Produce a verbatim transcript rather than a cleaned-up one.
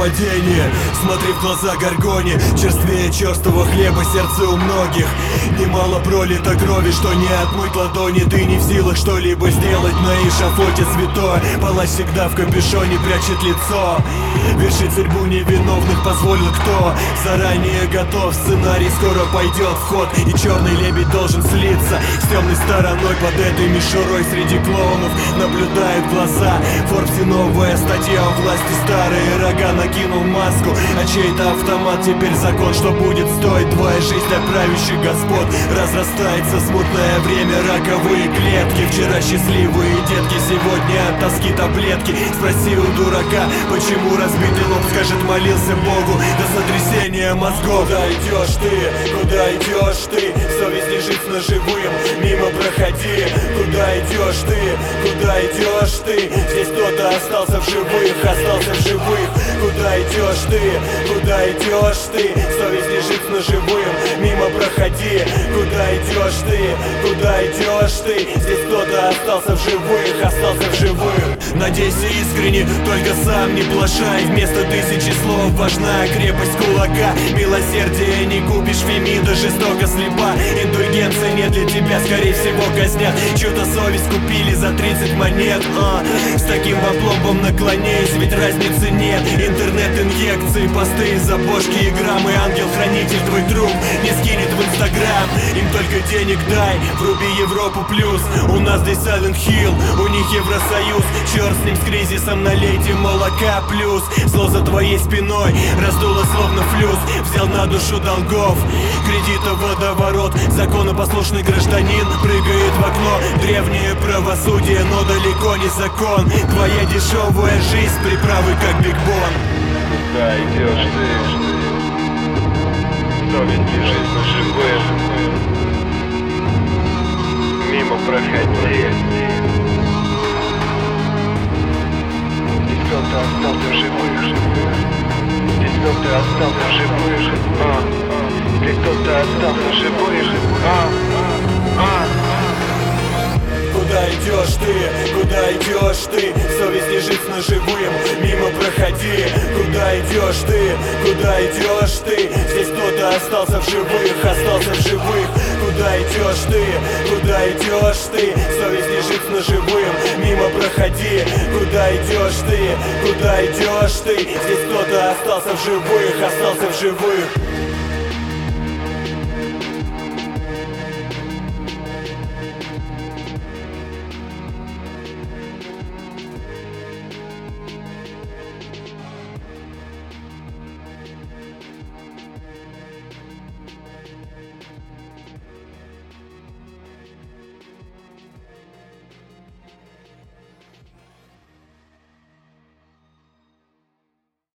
падение. Смотри в глаза Горгоне, черствее черствого хлеба сердце у многих. Немало пролито крови, что не отмыть ладони. Ты не в силах что-либо сделать на эшафоте святое. Палач всегда в капюшоне прячет лицо. Вершить судьбу невиновных позволил кто? Заранее готов, сценарий скоро пойдет в ход. И черный лебедь должен слиться с темной стороной. Под этой мишурой среди клоунов наблюдают глаза. В Форбсе новая статья о власти, старые рога. Накинул маску, а чей-то автомат теперь закон. Что будет стоить твоя жизнь для правящих господ? Разрастается смутное время, раковые клетки. Вчера счастливые детки, сегодня от тоски таблетки. Спроси у дурака, почему разбитый лоб, скажет, молился Богу до сотрясения мозгов. Куда идешь ты? Куда идешь ты? Совесть лежит с ножевым, мимо проходи. Куда идешь ты? Куда идешь ты? Здесь кто-то остался в живых, остался в живых. Куда идешь ты? Куда идешь ты? Совесть лежит с ножевым, мимо проходи. Куда идешь ты? Куда идешь ты? Здесь кто-то остался в живых, остался в живых. Надейся искренне, только сам не плашай. Вместо тысячи слов важна крепость кулака. Милосердие не купишь, Фемида жестоко слепа. Индульгенция не для тебя, скорее всего казнят. Чью-то совесть купили за тридцать монет, а с таким вопломбом наклоняюсь, ведь разницы нет. Интернет-инъекции, посты из-за бошки и граммы. Ангел-хранитель твой труп не скинет в Инстаграм. Им только денег дай, вруби Европу плюс. У нас здесь Silent Hill, у них Евросоюз. Черт с ним, с кризисом, налейте молока плюс. Зло за твоей спиной раздуло словно флюс. Взял на душу долгов, кредита водоворот. Законопослушный гражданин прыгает в окно. Древнее правосудие, но далеко не закон. Твоя дешевая жизнь, приправы как Биг Бон. Куда идешь ты? Совесть лежит на живых, мимо проходи. Здесь кто-то остался в живых. Здесь кто-то остался в живых. А, здесь кто-то остался в живых. А, а. Куда идешь ты? Куда идешь ты? Совесть лежит с ножевым, мимо проходи. Куда идешь ты? Куда идешь ты? Здесь кто-то остался в живых, остался в живых. Куда идешь ты? Куда идешь ты? Совесть лежит с ножевым, мимо проходи. Куда идешь ты? Куда идешь ты? Здесь кто-то остался в живых, остался в живых.